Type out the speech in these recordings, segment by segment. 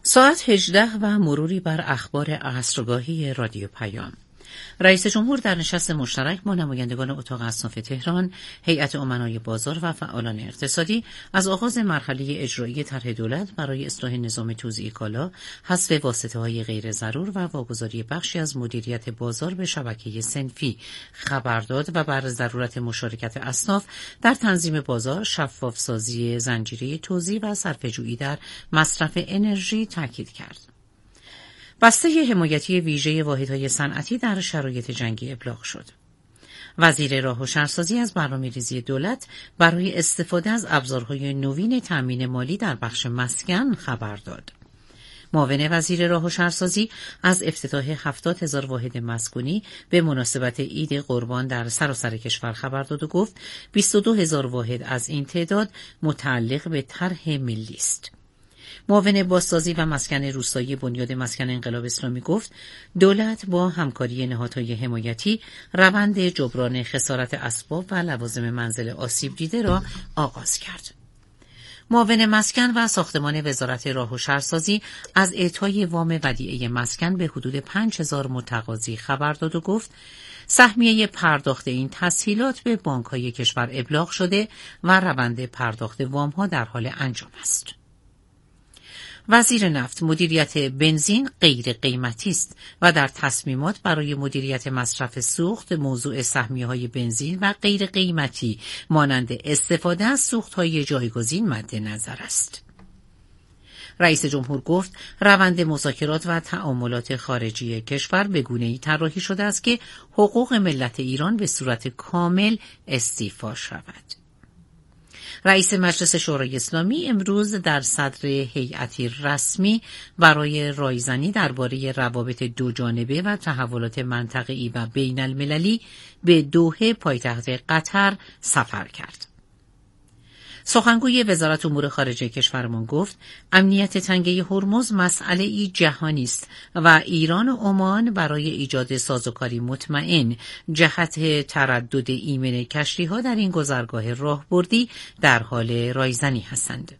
ساعت 18 و مروری بر اخبار عصرگاهی رادیو پیام. رئیس جمهور در نشست مشترک با نمایندگان اتاق اصناف تهران، هیئت امنای بازار و فعالان اقتصادی از آغاز مرحله اجرایی طرح دولت برای اصلاح نظام توزیع کالا، حذف واسطه‌های غیر ضرور و واگذاری بخشی از مدیریت بازار به شبکه صنفی خبر داد و بر ضرورت مشارکت اصناف در تنظیم بازار، شفاف‌سازی زنجیره توزیع و صرفه‌جویی در مصرف انرژی تاکید کرد. بسته حمایتی ویژه واحدهای صنعتی در شرایط جنگی ابلاغ شد. وزیر راه و شهرسازی از برنامه‌ریزی دولت برای استفاده از ابزارهای نوین تأمین مالی در بخش مسکن خبر داد. معاون وزیر راه و شهرسازی از افتتاح 70,000 واحد مسکونی به مناسبت عید قربان در سراسر کشور خبر داد و گفت 22,000 واحد از این تعداد متعلق به طرح ملی است. معاون بازسازی و مسکن روستایی بنیاد مسکن انقلاب اسلامی گفت دولت با همکاری نهادهای حمایتی روند جبران خسارت اسباب و لوازم منزل آسیب دیده را آغاز کرد. معاون مسکن و ساختمان وزارت راه و شهرسازی از اعطای وام ودیعه مسکن به حدود 5,000 متقاضی خبر داد و گفت سهمیه پرداخت این تسهیلات به بانک‌های کشور ابلاغ شده و روند پرداخت وام‌ها در حال انجام است. وزیر نفت: مدیریت بنزین غیر قیمتی است و در تصمیمات برای مدیریت مصرف سوخت موضوع سهمیه‌های بنزین و غیر قیمتی مانند استفاده از سوخت‌های جایگزین مد نظر است. رئیس جمهور گفت روند مذاکرات و تعاملات خارجی کشور به گونه‌ای طراحی شده است که حقوق ملت ایران به صورت کامل استیفا شود. رئیس مجلس شورای اسلامی امروز در صدر هیئتی رسمی برای رایزنی درباره روابط دوجانبه و تحولات منطقه‌ای و بین المللی به دوحه پایتخت قطر سفر کرد. سخنگوی وزارت امور خارجه کشورمان گفت امنیت تنگه هرمز مسئله‌ای جهانی است و ایران و عمان برای ایجاد سازوکاری مطمئن جهت تردد ایمن کشتی‌ها در این گذرگاه راهبردی در حال رایزنی هستند.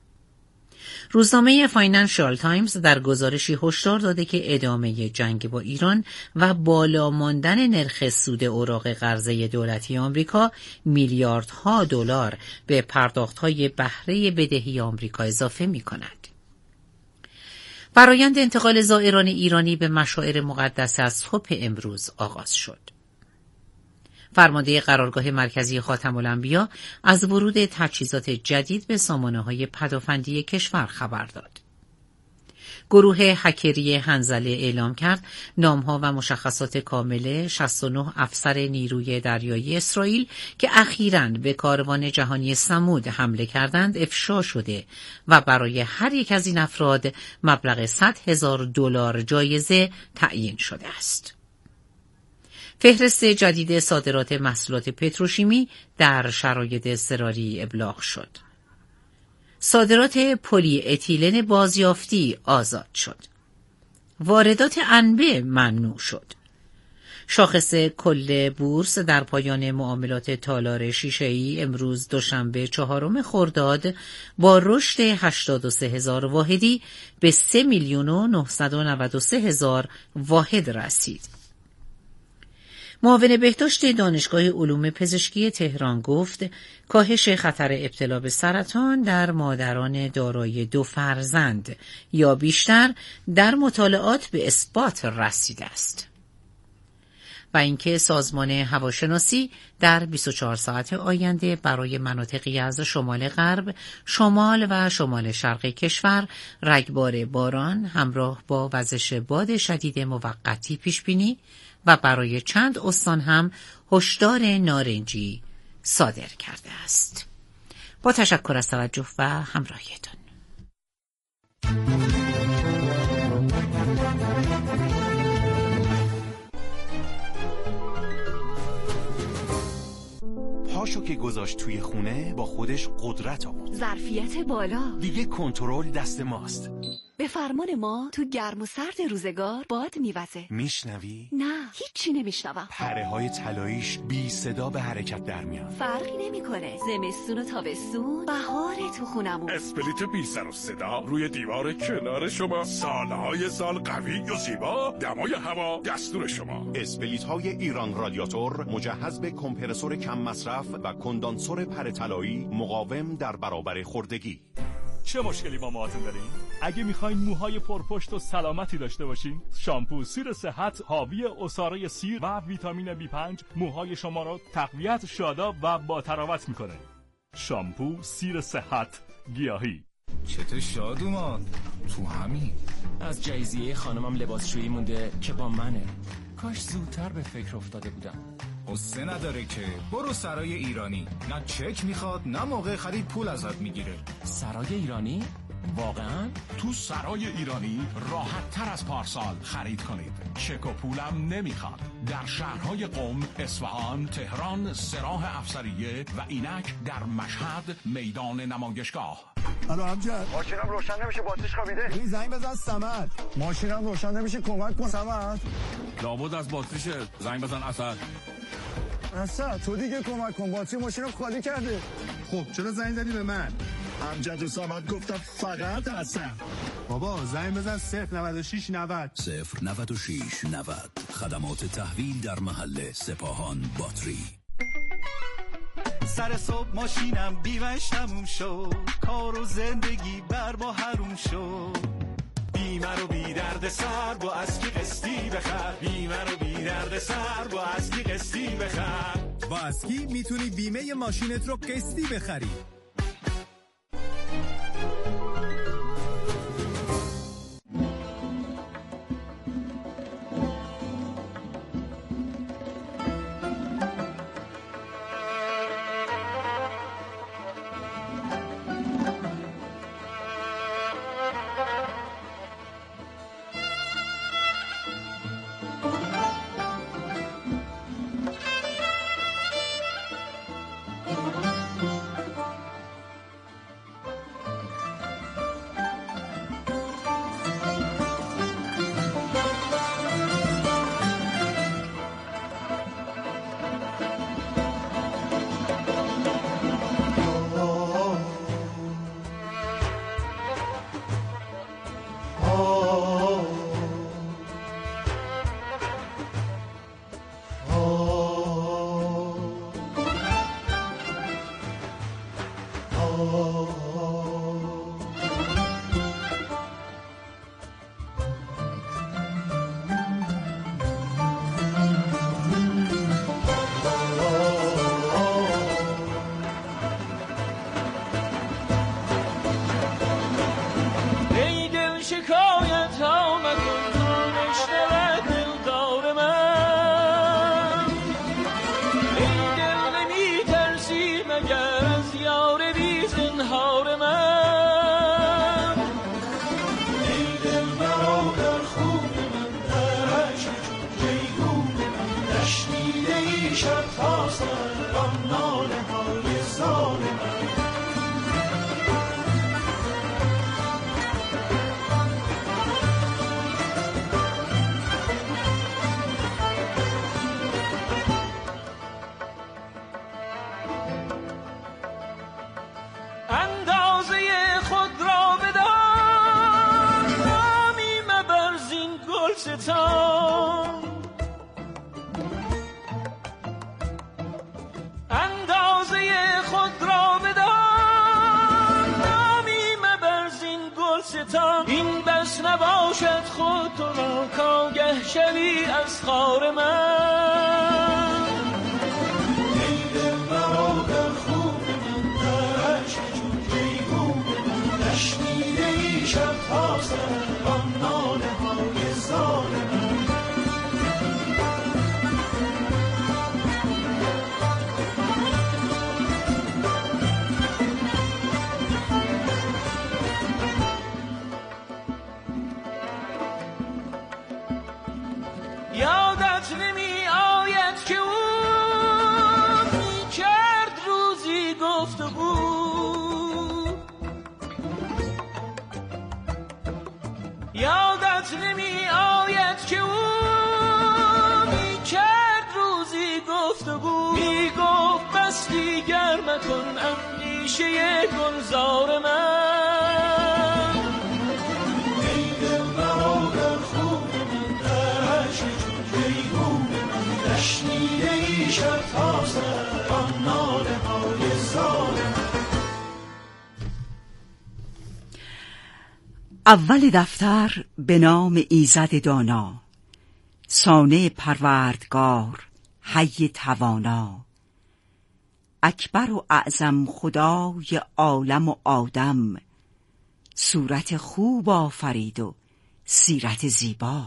روزنامه فاینانشال تایمز در گزارشی هشدار داده که ادامه جنگ با ایران و بالا ماندن نرخ سود اوراق قرضه دولتی آمریکا میلیاردها دلار به پرداخت‌های بهره بدهی آمریکا اضافه می‌کند. فرآیند انتقال زائران ایرانی به مشاعر مقدس از صبح امروز آغاز شد. فرمانده قرارگاه مرکزی خاتم الانبیا از ورود تجهیزات جدید به سامانه‌های پدافندی کشور خبر داد. گروه هکری حنظله اعلام کرد نام‌ها و مشخصات کامل 69 افسر نیروی دریایی اسرائیل که اخیراً به کاروان جهانی ثمود حمله کردند افشا شده و برای هر یک از این افراد مبلغ $100,000 جایزه تعیین شده است. فهرست جدید صادرات محصولات پتروشیمی در شرایط اضطراری ابلاغ شد. صادرات پلی اتیلن بازیافتی آزاد شد. واردات انبه ممنوع شد. شاخص کل بورس در پایان معاملات تالار شیشه‌ای امروز دوشنبه 4 خرداد با رشد 83,000 واحدی به 3,993,000 واحد رسید. معاون بهداشت دانشگاه علوم پزشکی تهران گفت کاهش خطر ابتلا به سرطان در مادران دارای 2 فرزند یا بیشتر در مطالعات به اثبات رسیده است. و اینکه سازمان هواشناسی در 24 ساعت آینده برای مناطقی از شمال غرب، شمال و شمال شرق کشور رگبار باران همراه با وزش باد شدید موقتی پیش بینی و برای چند استان هم هشدار نارنجی صادر کرده است. با تشکر از توجه و همراهیتان. پاشو که گذاشت توی خونه با خودش قدرت آورد. ظرفیت بالا. دیگه کنترل دست ماست. به فرمان ما تو گرم و سرد روزگار باد میوزه. میشنوی؟ نه، هیچی نمیشنوم. پره های طلاییش بی صدا به حرکت در میان. فرقی نمیکنه. زمستون و تابستون، بهار تو خونمون. اسپلیت بی سر و صدا روی دیوار کنار شما، سالهای سال قوی و زیبا، دمای هوا دستور شما. اسپلیت های ایران رادیاتور مجهز به کمپرسور کم مصرف و کندانسور پره طلایی مقاوم در برابر خوردگی. چه مشکلی با موهاتون دارین؟ اگه میخواین موهای پرپشت و سلامتی داشته باشین، شامپو سیر صحت حاوی عصاره سیر و ویتامین B5 موهای شما رو تقویت، شاداب و با تراوت میکنه. شامپو سیر صحت گیاهی. چته شاد اومد تو همین. از جایزیه خانمم لباسشویی مونده که با منه. کاش زودتر به فکر افتاده بودم. قصه نداره که برو سرای ایرانی. نه چک میخواد نه موقع خرید پول ازت میگیره. سرای ایرانی؟ واقعا؟ تو سرای ایرانی راحت تر از پارسال خرید کنید. چک و پولم نمیخواد. در شهرهای قم، اصفهان، تهران، سراح افسریه و اینک در مشهد میدان نمایشگاه. الو امجد، ماشینم روشن نمیشه، باتریش خوابیده. این زنگ بزن صمد. ماشینم روشن نمیشه، کمک کن صمد. لابد از باتریشه، زنگ بزن اسد. اسد تو دیگه کمک کن، باتری ماشینم خالی کرده. خب چرا زنگ زدی به من؟ امجد و صمد گفتم فقط اسد. بابا زنگ بزن 096 90 096 90. خدمات تحویل در محل سپاهان باتری. سر صبح ماشینم بیمش تموم شد، کار و زندگی بر با حروم شد. بیمه رو بی درد سر با اسکی قسطی بخر. بیمه رو بی درد سر با اسکی قسطی بخر. با اسکی میتونی بیمه ماشینت رو قسطی بخری. این بس نباشد خود تو را کاگه شوی از خار من. ای دل برادر خوب من در عشق چون جیگون من نشنیده ای شب تا سر آن ناله های ظالم. یادت نمی آید که او می کرد روزی گفتگو، یادت نمی آید که او می کرد روزی گفتگو، می گفت بس دیگر مکن اندیشه گلزار من. ای دل برادر خوب من دشت چون بیگون من، نشنیده ای شب تا سر آن ناله های زار من. اول دفتر به نام ایزد دانا، صانع پروردگار حی توانا، اکبر و اعظم خدای عالم و آدم، صورت خوب آفرید و سیرت زیبا.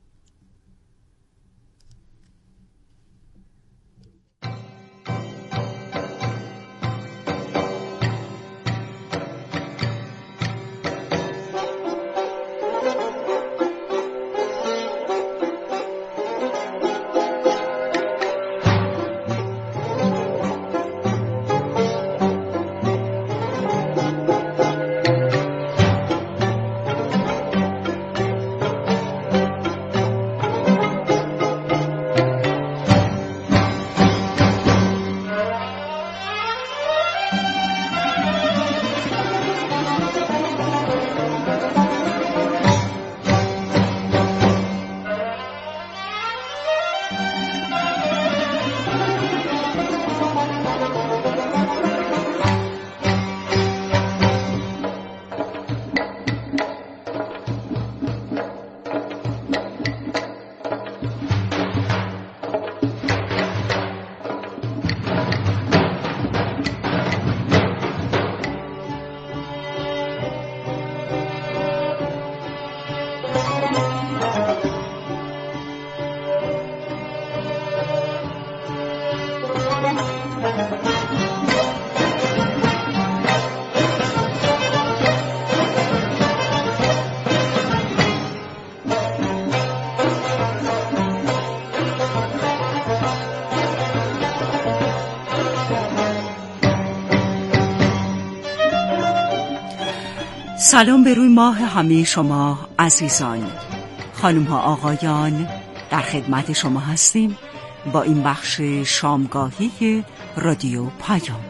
سلام به روی ماه همه شما عزیزان. خانم ها آقایان، در خدمت شما هستیم با این بخش شامگاهی رادیو پیام.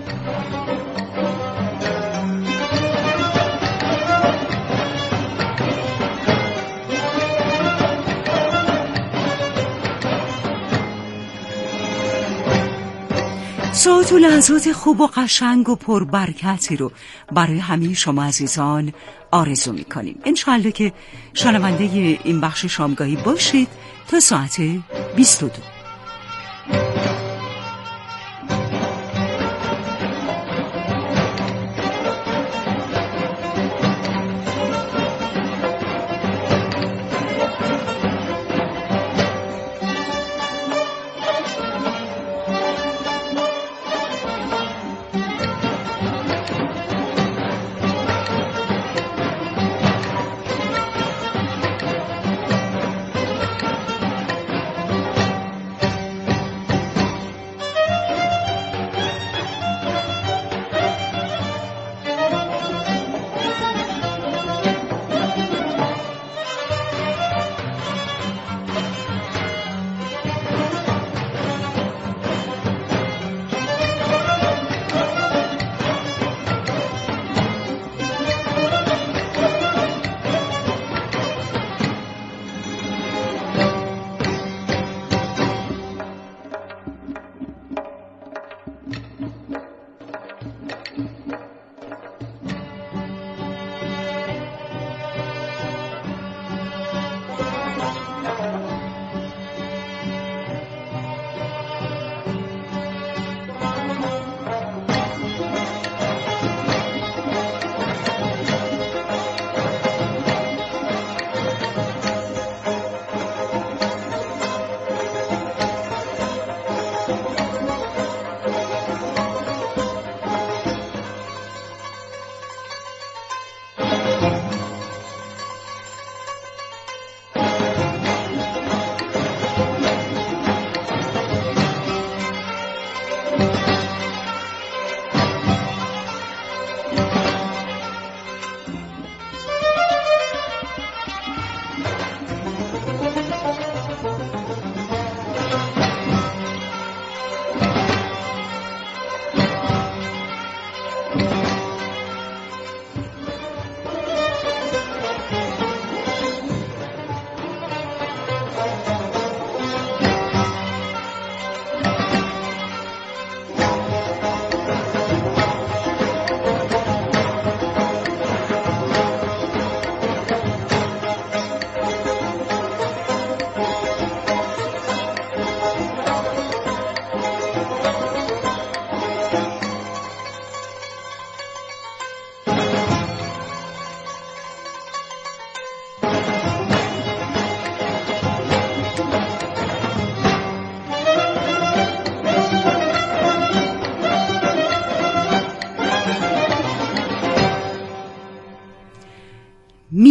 ساعت و لحظات خوب و قشنگ و پربرکتی رو برای همه شما عزیزان آرزو می‌کنیم. انشالله که شنونده این بخش شامگاهی باشید تا ساعت 22.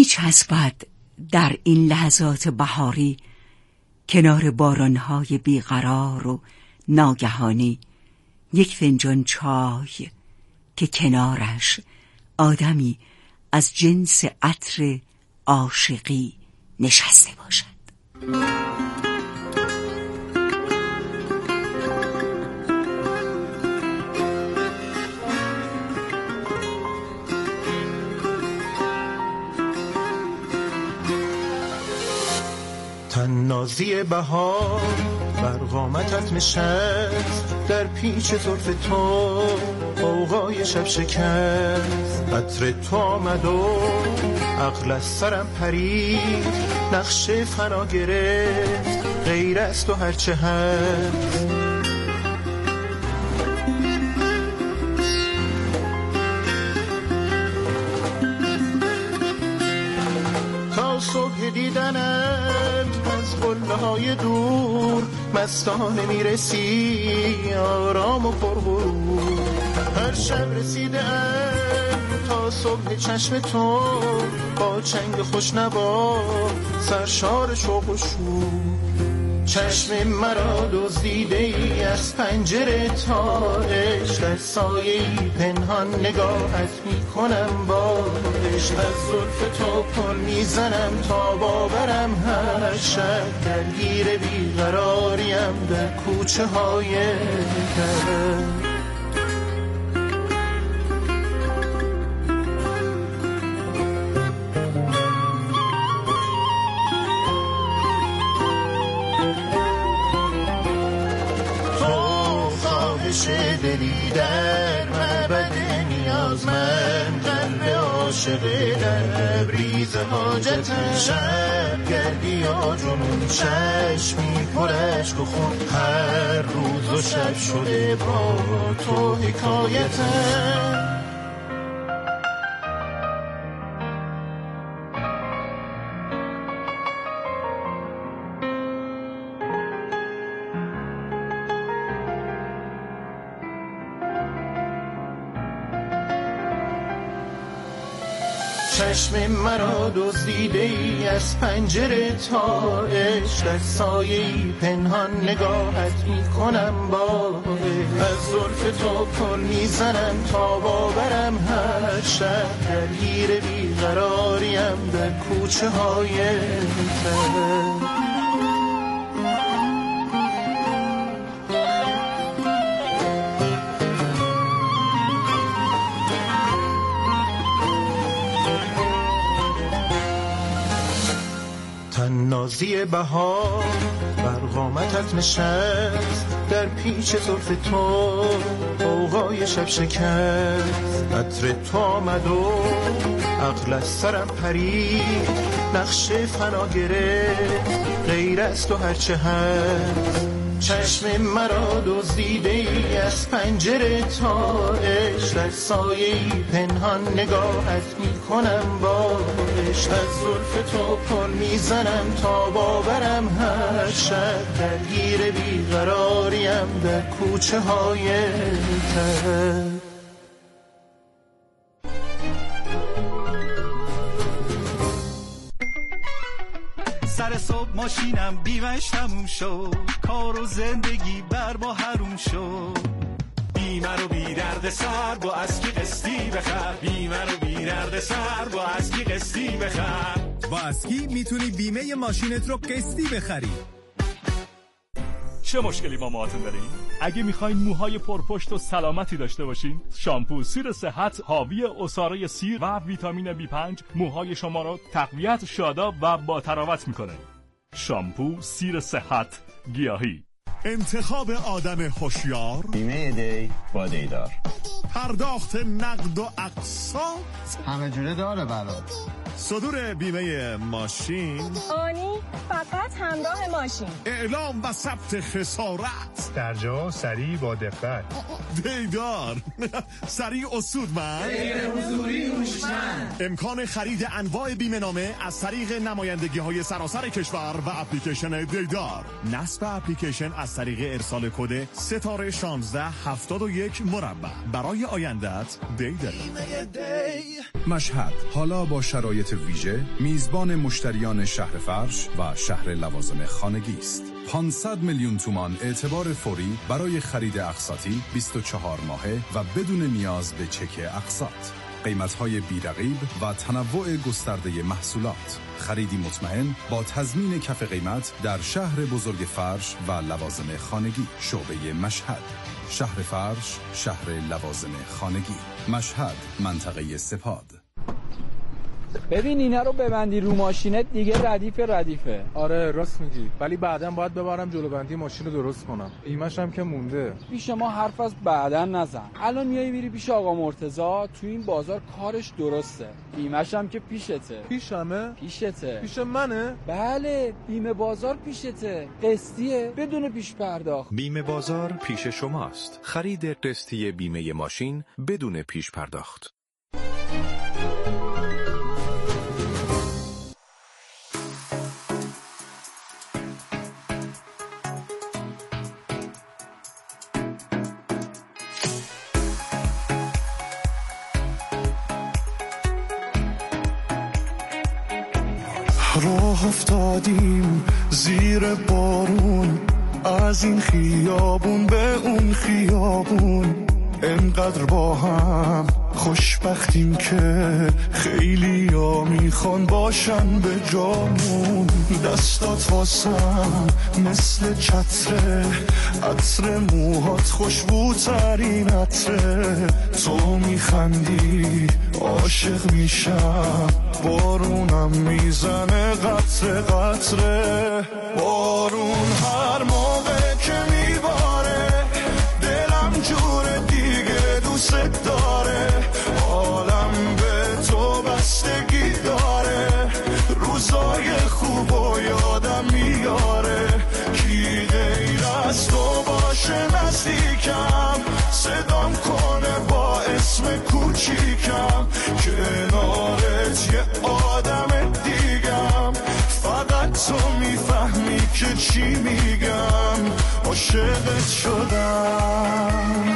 میچسبد در این لحظات بهاری کنار بارانهای بیقرار و ناگهانی یک فنجان چای که کنارش آدمی از جنس عطر عاشقی نشسته باشد. تنازی بهار بر قامتت نشست، در پیچ زلف تو غوغای شب شکست. عطر تو آمد و عقل از سرم پرید، نقش فنا گرفت غیر از تو هرچه هست. تا صبح دیدنم از قله‌های دور، مستانه میرسی آرام و پرغرور. هر شب رسیدم تا صبح چشم تو، با چنگ خوشنوا سرشار شوق و شور. چشم مرا دزدیده ای از پنجره تا عشق، در سایه‌ای پنهان نگاهت میکنم با عشق. از زلف تو پر میزنم تا باورم هر شب، درگیر بیقراریم در کوچه های در. دلی در معبد نیازمند، قلب عاشق در لبریز حاجتم. شب گردی و جنون چشمی پر اشک و خون، هر روز و شب شده با تو حکایتم. چشم مرا دزدیده ای از پنجره تا عشق، در سایه‌ای پنهان نگاهت میکنم با عشق. از زلف تو پر میزنم تا باورم هر شب، درگیر بیقراریم در کوچه های تر. تنازی بهار بر قامتت نشست، در پیچ زلف تو غوغای شب شکست. عطر تو آمد و عقل از سرم پرید، نقش فنا گرفت غیر از تو هرچه هست. چشم مرا دزدیده ای از پنجره تا عشق، در سایه‌ای پنهان نگاهت میکنم با عشق. از زلف تو پر میزنم تا باورم هر شب، درگیر بیقراریم در کوچه های تر. سر صبح ماشینم بیمش تموم شد، کار و زندگی بر ما حروم شد. بیمه رو بی درد سر با اسکی قسطی بخر، بیمه رو بی درد سر با اسکی قسطی بخر. با اسکی میتونی بیمه ماشینت رو قسطی بخری. چه مشکلی با موهاتون دارین؟ اگه میخواین موهای پرپشت و سلامتی داشته باشین، شامپو سیر صحت حاوی عصاره سیر و ویتامین B5 موهای شما رو تقویت، شاداب و با تراوت میکنه. شامپو سیر صحت گیاهی. انتخاب آدم هوشیار، بیمه دی با دیدار، پرداخت نقد و اقساط همه جوره داره برات. صدور بیمه ماشین، آنی فقط همراه ماشین، اعلام و ثبت خسارت، دست در جا، سریع با دقت. دیدار سریع اسودمند، غیر حضوری هوشمند. امکان خرید انواع بیمه نامه از طریق نمایندگی‌های سراسر کشور و اپلیکیشن دیدار. نصب اپلیکیشن از طریق ارسال کد ستاره 1671 مربع. برای آینده‌ات دیدار. مشهد حالا با شرایط ویژه میزبان مشتریان شهر فرش و شهر لوازم خانگی است. 500 میلیون تومان اعتبار فوری برای خرید اقساطی 24 ماهه و بدون نیاز به چک اقساط. قیمت‌های بی‌رقیب و تنوع گسترده محصولات. خریدی مطمئن با تضمین کف قیمت در شهر بزرگ فرش و لوازم خانگی. شعبه مشهد، شهر فرش، شهر لوازم خانگی. مشهد، منطقه سپاد. ببین اینا رو ببندی رو ماشینت دیگه ردیفه. آره راست میگی، ولی بعداً باید ببرم جلو بندی ماشین رو درست کنم. ایمش هم که مونده. پیش ما حرف از بعداً نزن. الان میای میری پیش آقا مرتضی، تو این بازار کارش درسته. ایمش هم که پیشته. پیشمه؟ پیشته. پیش منه؟ بله، بیمه بازار پیشته. قسطیه بدون پیش پرداخت. بیمه بازار پیش شماست. خرید قسطی بیمه ماشین بدون پیش پرداخت. راه افتادیم زیر بارون، از این خیابون به اون خیابون، انقدر با هم خوشبختیم که خیلی ها میخوان باشن به جامون. دستات واسم مثل چتره، عطر موهات خوشبوترین عطره. تو میخندی عاشق میشم، بارونم میزنه قطره قطره. بارون هر موقع که میباره دلم جور دیگه دوست داره. عالم به تو بستگی داره، روزای خوبو یادم میاره. کی غیر از تو باشه نزدیکم، صدام کنه با اسم کوچیکم. کنارت یه آدم دیگم، فقط تو میفهمی که چی میگم. عاشقت شدم،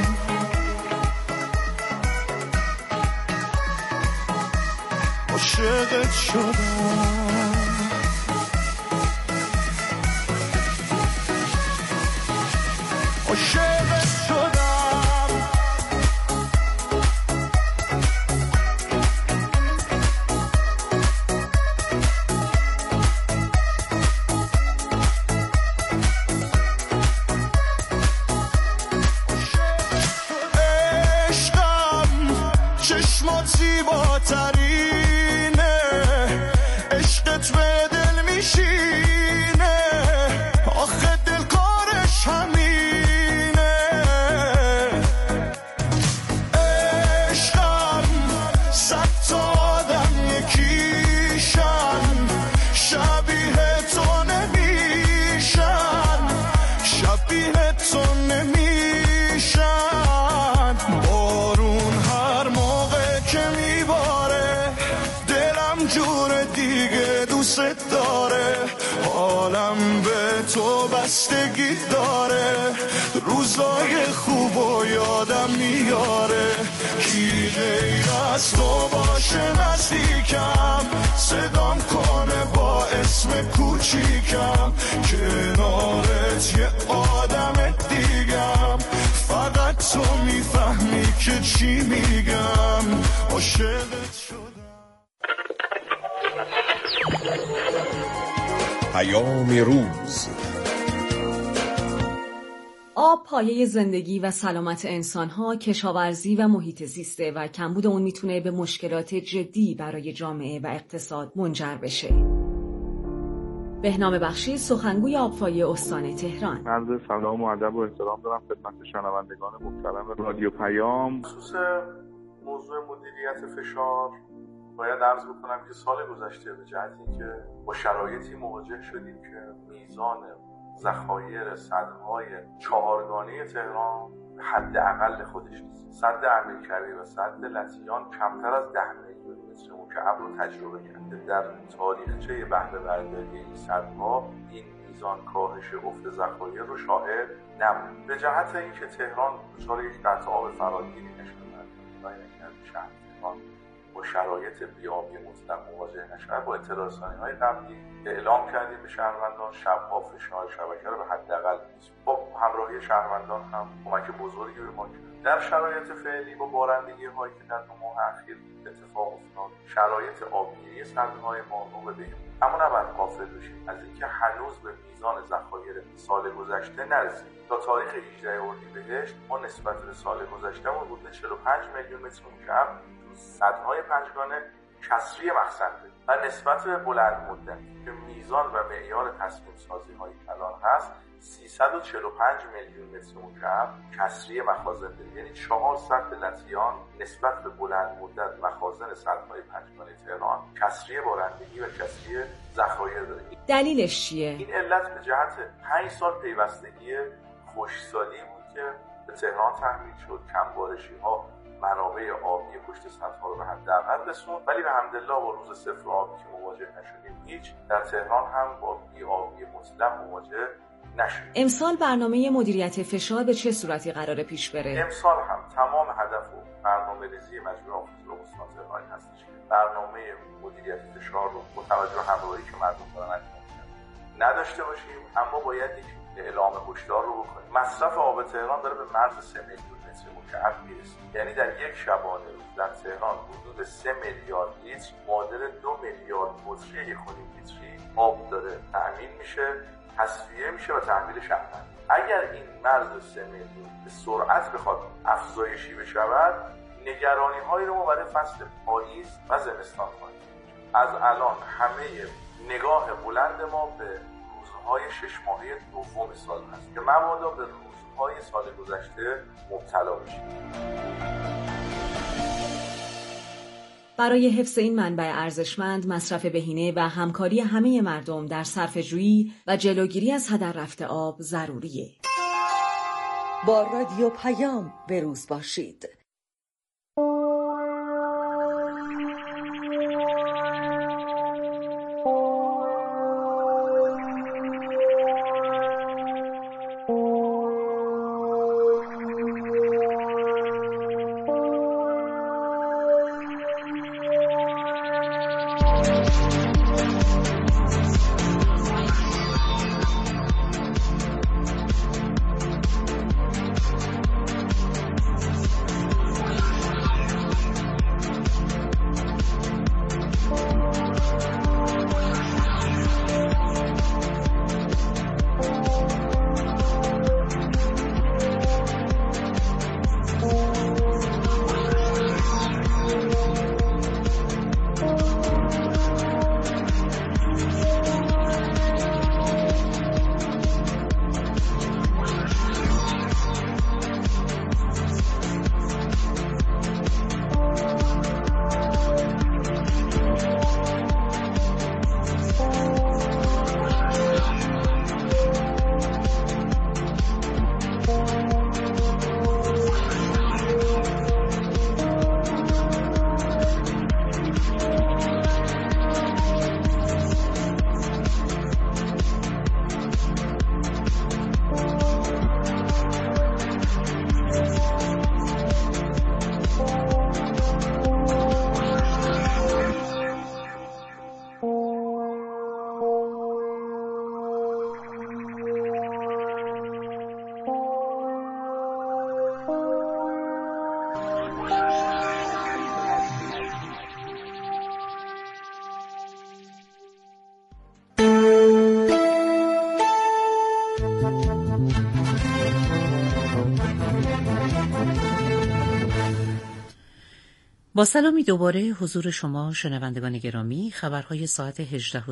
عاشقت شدم. عاشقت شدم. زیباترینه، عشقت به دل میشینه، آخه دل کارش همینه. عشقم صد تا آدم یکیشن، شبیه تو نمیشن، شبیه تو نمیشن. بارون هر موقع که میباره دلم جور دیگه دوست داره. عالم به تو بستگی داره، روزای خوبو یادم میاره. کی غیر از تو باشه نزدیکم، صدام کنه با اسم کوچیکم. کنارت یه آدم دیگم، فقط تو میفهمی که چی میگم. عاشقت شدم. پیام روز. آب پایه زندگی و سلامت انسان‌ها، کشاورزی و محیط زیسته و کمبود اون میتونه به مشکلات جدی برای جامعه و اقتصاد منجر بشه. بهنام بخشی، سخنگوی آبپایه استان تهران. عرض سلام و ادب و احترام دارم خدمت شنوندگان محترم رادیو پیام. خصوص موضوع مدیریت فشار باید عرض بکنم که سال گذشته به جهت اینکه با شرایطی مواجه شدیم که میزان ذخایر سدهای چهارگانه تهران حداقل خودش نیست. سد امیرکبیر و سد لطیان کمتر از 10 میلیون متر مکعب رو تجربه کرده. در تاریخچه بهره برداری این سدها این میزان کاهش افت ذخایر رو شاهد نبود. به جهت اینکه تهران دچار یک قطع آب فراگیری نشد، شهر تهران با شرایط بی‌آبی مطلق مواجه نشد، با اطلاع رسانی‌های قبلی اعلام کردیم به شهروندان شب‌ها فشار شبکه رو به حداقل بسازید. با همراهی شهروندان هم کمک بزرگی به ما کرد. در شرایط فعلی با بارندگی‌هایی که در 2 ماه اخیر اتفاق افتاد، شرایط آبگیری سدهای ما رو ببینیم. اما نباید غافل بشیم از اینکه هنوز به میزان ذخایر سال گذشته نرسیدیم. تا تاریخ 18 اردیبهشت ما نسبت به سال گذشته حدود 45 میلیون متر مکعب سدهای پنجگانه کسری مخزن داریم و نسبت به بلند مدت که میزان و معیار تصمیم سازی های کلان هست 345 میلیون متر مکعب کسری مخازن داریم. یعنی 4 سد لطیان نسبت به بلند مدت مخازن سدهای پنجگانه تهران کسری بارندگی و کسری ذخایر داره. دلیلش چیه؟ این علت به جهت 5 سال پیوستگی خشکسالی بود که به تهران تحمیل شد. کمبارشی ها منابع آبی پشت سدها رو به حداقل رسوند، ولی به حمدالله با روز صفر آبی که مواجه نشدیم هیچ در تهران هم با بی‌آبی مطلق مواجه نشدیم. امسال برنامه مدیریت فشار به چه صورتی قراره پیش بره؟ امسال هم تمام هدف و برنامه‌ریزی مجموعه آفیس‌های استان تهران هستش که برنامه مدیریت فشار رو با توجه به همراهی که مردم دارن انجام میدن نداشته باشیم، اما باید یک اعلام هشدار رو بکنیم. مصرف آب تهران داره به مرز 3 میلیون متر مکعب میرسه. یعنی در یک شبانه روز در تهران حدود 3 میلیارد لیتر معادل 2 میلیارد بطری 1.5 لیتری آب داره تأمین میشه، تصفیه میشه و تحویل شهروند. اگر این مرز 3 میلیون به سرعت بخواد افزایشی بشود، نگرانی هایی رو ما برای فصل پاییز و زمستان خواهیم. از الان همه نگاه بلند ما به روزهای 6 ماهه دوم سال هست که مبادا به روزهای سال گذشته مبتلا بشیم. برای حفظ این منبع ارزشمند، مصرف بهینه و همکاری همه مردم در صرفه‌جویی و جلوگیری از هدر رفت آب ضروریه. با رادیو پیام بروز باشید. با سلامی دوباره حضور شما شنوندگان گرامی، خبرهای ساعت 18